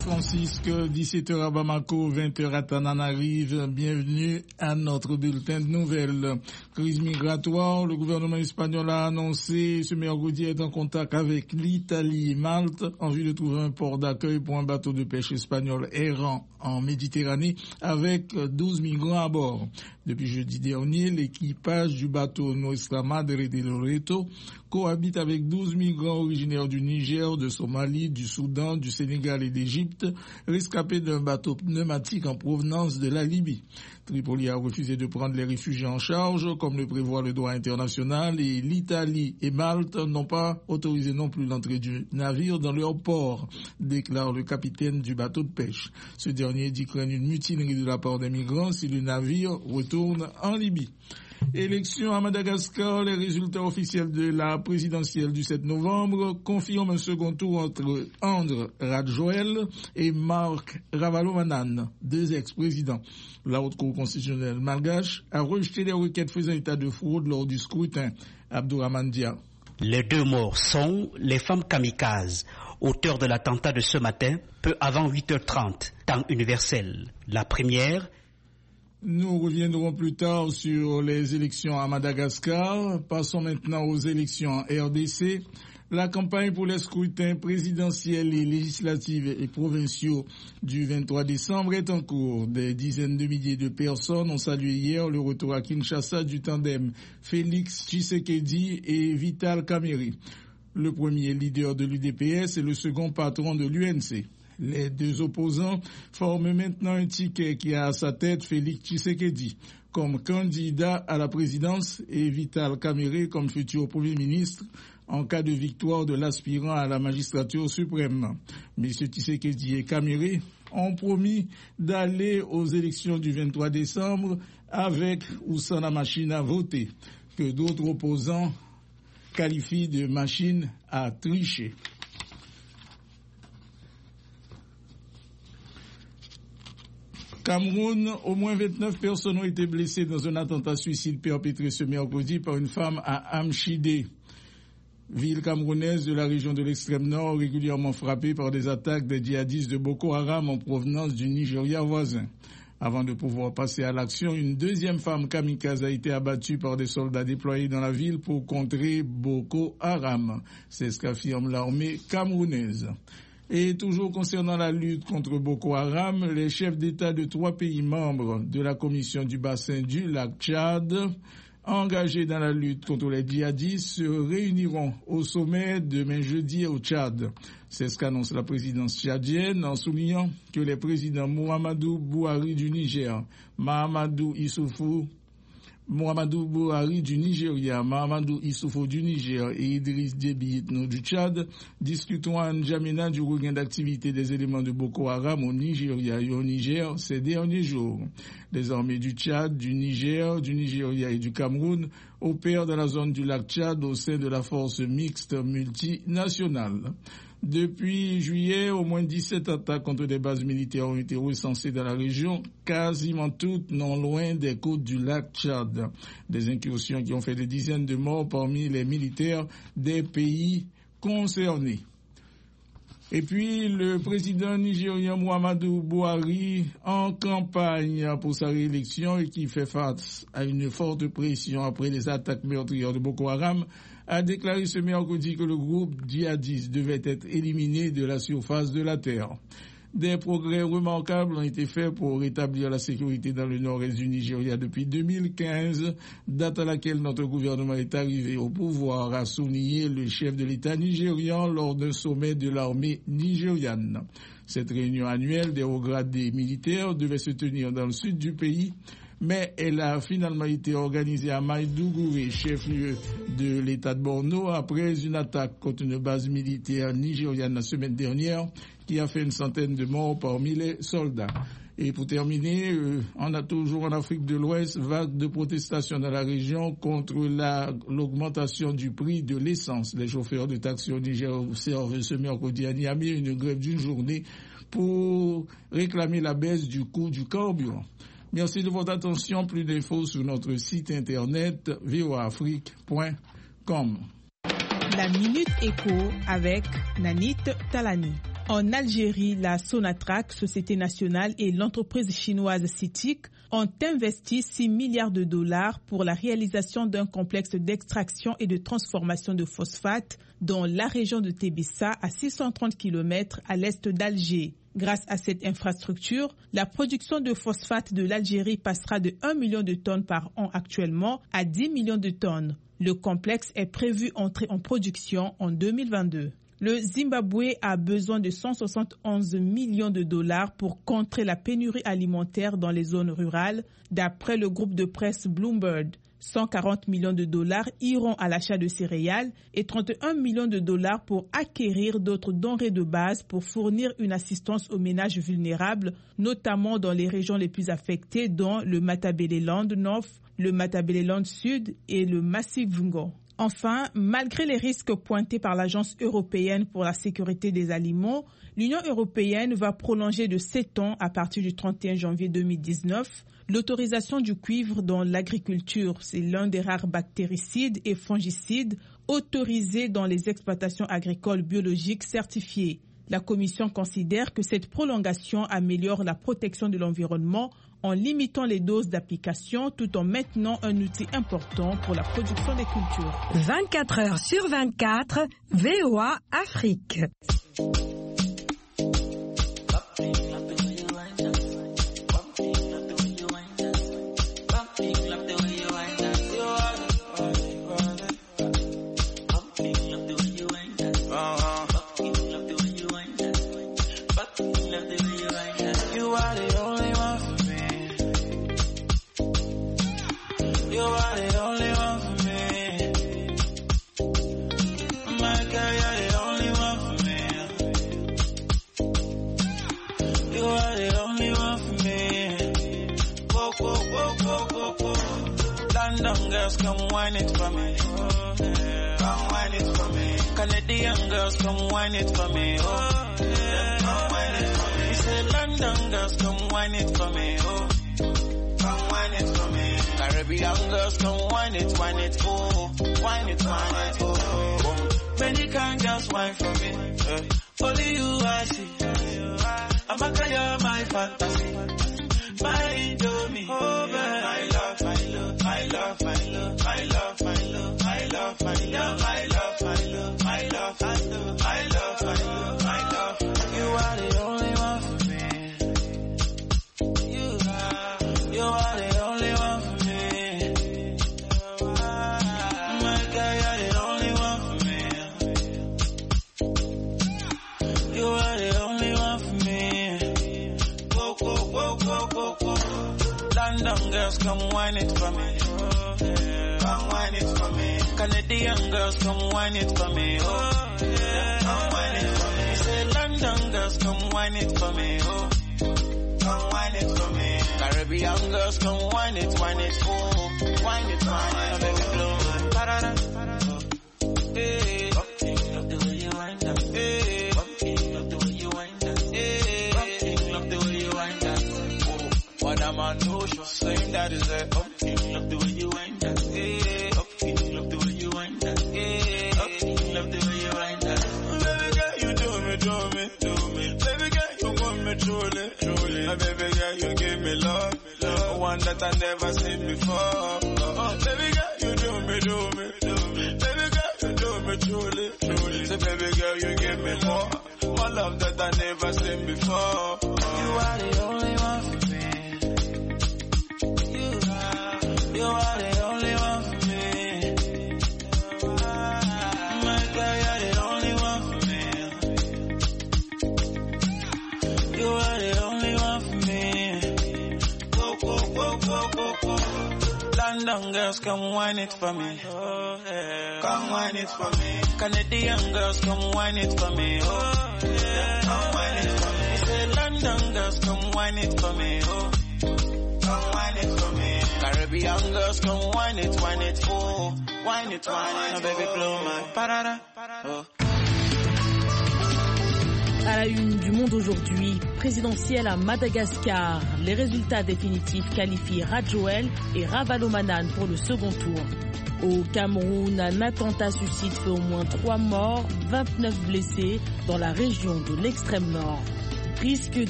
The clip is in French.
Francisque, 17h à Bamako, 20h à Tananarive. Bienvenue à notre bulletin de nouvelles. Crise migratoire, le gouvernement espagnol a annoncé ce mercredi être en contact avec l'Italie et Malte en vue de trouver un port d'accueil pour un bateau de pêche espagnol errant en Méditerranée avec 12 migrants à bord. Depuis jeudi dernier, l'équipage du bateau Nuestra Madre de Loreto cohabite avec 12 migrants originaires du Niger, de Somalie, du Soudan, du Sénégal et d'Égypte, rescapés d'un bateau pneumatique en provenance de la Libye. Tripoli a refusé de prendre les réfugiés en charge, comme le prévoit le droit international, et l'Italie et Malte n'ont pas autorisé non plus l'entrée du navire dans leur port, déclare le capitaine du bateau de pêche. Ce dernier dit craindre une mutinerie de la part des migrants si le navire retourne en Libye. Élection à Madagascar, les résultats officiels de la présidentielle du 7 novembre confirment un second tour entre André Rajoelina et Marc Ravalomanana, deux ex-présidents. La Haute Cour constitutionnelle malgache a rejeté les requêtes faisant état de fraude lors du scrutin. Abdourahmane Dia. Les deux morts sont les femmes kamikazes, auteurs de l'attentat de ce matin, peu avant 8h30, temps universel. La première. Nous reviendrons plus tard sur les élections à Madagascar. Passons maintenant aux élections en RDC. La campagne pour les scrutins présidentiels et législatifs et provinciaux du 23 décembre est en cours. Des dizaines de milliers de personnes ont salué hier le retour à Kinshasa du tandem Félix Tshisekedi et Vital Kamerhe. Le premier leader de l'UDPS et le second patron de l'UNC. Les deux opposants forment maintenant un ticket qui a à sa tête Félix Tshisekedi comme candidat à la présidence et Vital Kamerhe comme futur Premier ministre en cas de victoire de l'aspirant à la magistrature suprême. M. Tshisekedi et Kamerhe ont promis d'aller aux élections du 23 décembre avec ou sans la machine à voter, que d'autres opposants qualifient de machine à tricher. Cameroun, au moins 29 personnes ont été blessées dans un attentat suicide perpétré ce mercredi par une femme à Amchidé, ville camerounaise de la région de l'extrême nord, régulièrement frappée par des attaques des djihadistes de Boko Haram en provenance du Nigeria voisin. Avant de pouvoir passer à l'action, une deuxième femme kamikaze a été abattue par des soldats déployés dans la ville pour contrer Boko Haram. C'est ce qu'affirme l'armée camerounaise. Et toujours concernant la lutte contre Boko Haram, les chefs d'État de 3 pays membres de la Commission du bassin du lac Tchad, engagés dans la lutte contre les djihadistes, se réuniront au sommet demain jeudi au Tchad. C'est ce qu'annonce la présidence tchadienne en soulignant que les présidents Muhammadu Buhari du Niger, Muhammadu Buhari du Nigeria, Mahamadou Issoufou du Niger et Idriss Déby Itno du Tchad discuteront à N'Djamena du regain d'activité des éléments de Boko Haram au Nigeria et au Niger ces derniers jours. Les armées du Tchad, du Niger, du Nigeria et du Cameroun opèrent dans la zone du lac Tchad au sein de la force mixte multinationale. Depuis juillet, au moins 17 attaques contre des bases militaires ont été recensées dans la région, quasiment toutes non loin des côtes du lac Tchad. Des incursions qui ont fait des dizaines de morts parmi les militaires des pays concernés. Et puis, le président nigérien Muhammadu Buhari, en campagne pour sa réélection et qui fait face à une forte pression après les attaques meurtrières de Boko Haram, a déclaré ce mercredi que le groupe djihadiste devait être éliminé de la surface de la terre. Des progrès remarquables ont été faits pour rétablir la sécurité dans le nord-est du Nigeria depuis 2015, date à laquelle notre gouvernement est arrivé au pouvoir, a souligné le chef de l'État nigérian lors d'un sommet de l'armée nigériane. Cette réunion annuelle des hauts gradés militaires devait se tenir dans le sud du pays, mais elle a finalement été organisée à Maïdougouré, chef-lieu de l'État de Borno, après une attaque contre une base militaire nigériane la semaine dernière qui a fait une centaine de morts parmi les soldats. Et pour terminer, on a toujours en Afrique de l'Ouest vague de protestations dans la région contre l'augmentation du prix de l'essence. Les chauffeurs de taxi au Niger observent ce mercredi à Niamey une grève d'une journée pour réclamer la baisse du coût du carburant. Merci de votre attention. Plus d'infos sur notre site internet voaafrique.com. La Minute Éco avec Nanit Talani. En Algérie, la Sonatrach, société nationale, et l'entreprise chinoise CITIC ont investi 6 milliards de dollars pour la réalisation d'un complexe d'extraction et de transformation de phosphate dans la région de Tébissa, à 630 km à l'est d'Alger. Grâce à cette infrastructure, la production de phosphate de l'Algérie passera de 1 million de tonnes par an actuellement à 10 millions de tonnes. Le complexe est prévu entrer en production en 2022. Le Zimbabwe a besoin de 171 millions de dollars pour contrer la pénurie alimentaire dans les zones rurales, d'après le groupe de presse Bloomberg. 140 millions de dollars iront à l'achat de céréales et 31 millions de dollars pour acquérir d'autres denrées de base pour fournir une assistance aux ménages vulnérables, notamment dans les régions les plus affectées, dont le Matabeleland North, le Matabeleland Sud et le Massif Ngo. Enfin, malgré les risques pointés par l'Agence européenne pour la sécurité des aliments, l'Union européenne va prolonger de 7 ans à partir du 31 janvier 2019 l'autorisation du cuivre dans l'agriculture. C'est l'un des rares bactéricides et fongicides autorisés dans les exploitations agricoles biologiques certifiées. La Commission considère que cette prolongation améliore la protection de l'environnement en limitant les doses d'application tout en maintenant un outil important pour la production des cultures. 24 heures sur 24, VOA Afrique. Come wine it for me, oh, yeah. Come wine it for me. Canadian girls, come wine it for me, oh, yeah. Come wine it for me. We say London girls, come wine it for me, oh, come wine it for me. Caribbean girls, come wine it, oh, wine it, oh. Many kind girls wine for me, only you I see. I'm a girl, my fantasy, my Indomie, oh, man. I love, I love, I love, I love, I love, I love, I love, I love, I love, I love, I love, I love, I love, I love, I love. You are the only one for me. You are the only one for me. My girl, you're the only one for me. You are the only one for me. Whoa, whoa, whoa, whoa, whoa, whoa. London girls, come wine it for me. Oh, yeah. Come wine it for me. Canadian girls, come wine it for me. Oh, yeah. Come wine it for me. Say London girls, come wine it for me. Oh, come wine it for me. Caribbean girls, come wine it, oh, wine it, baby, blow my parada. Hey, love the way you wind that. Hey, love the way you wind that. Hey, love the way you wind that. Oh, what am I know? Saying that is it. Love the way you wind that. Hey, love the way you wind that. Hey, love the way you wind that. Baby girl, you do me. Baby girl, you want me truly. Baby girl, you give me love, one that I never seen before. Baby girl, you do me. Baby girl, you do me truly. Say, baby girl, you give me more love that I never seen before. You are the only one for me. You are the only one for me. My girl, you're the only one for me. You are the only one for me. Whoa, whoa, whoa, whoa, whoa, whoa. London girls, come wine it for me. Oh, yeah. Come wine it for me. Canadian girls, come wine it for me. Oh, yeah. Come wine it for me. Say London girls, come wine it for me. Oh, come wine it for me. Caribbean girls, come wine it, oh, wine it, now baby, blow my parada. Oh. À la une du Monde aujourd'hui, présidentielle à Madagascar. Les résultats définitifs qualifient Radjoel et Ravalomanane pour le second tour. Au Cameroun, un attentat suicide fait au moins 3 morts, 29 blessés dans la région de l'extrême nord. Risque